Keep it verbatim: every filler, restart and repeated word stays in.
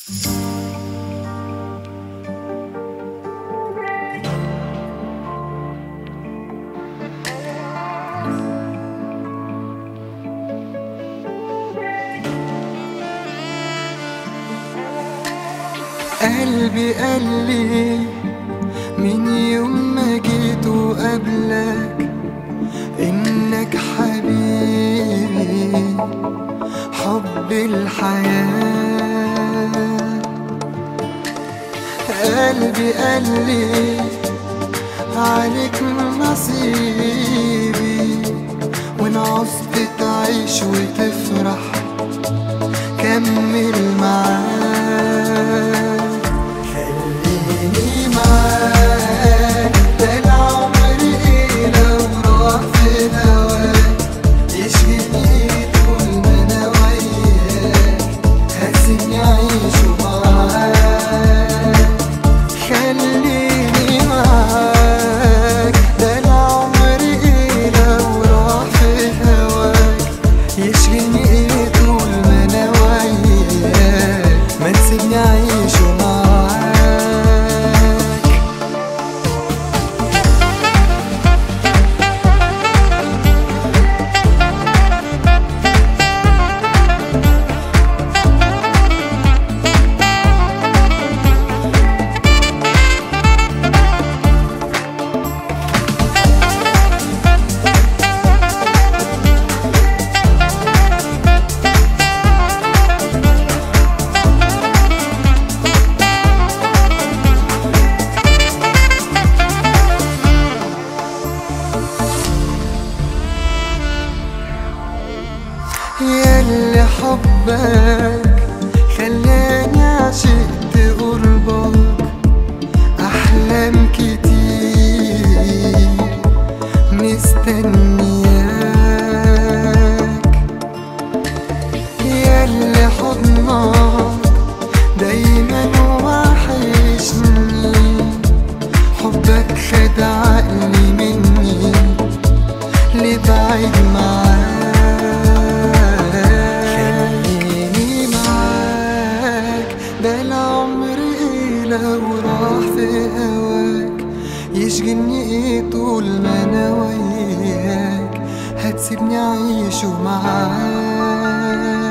قلبي قالي من يوم ما جيت وقبلك إنك حبيبي حب الحياة. قلبي قالي عليك نصيبي، وإن عوزت تعيش وتفرح كمل معاك. ياللي حبك خلاني عشقت قربك، أحلام كتير مستنياك. ياللي حضنك دايما وحشني، حبك خد عقلي مني لبعيد معاك. لو راح في هواك يشغلني ايه طول ما انا وياك، هتسيبني اعيشه معاك.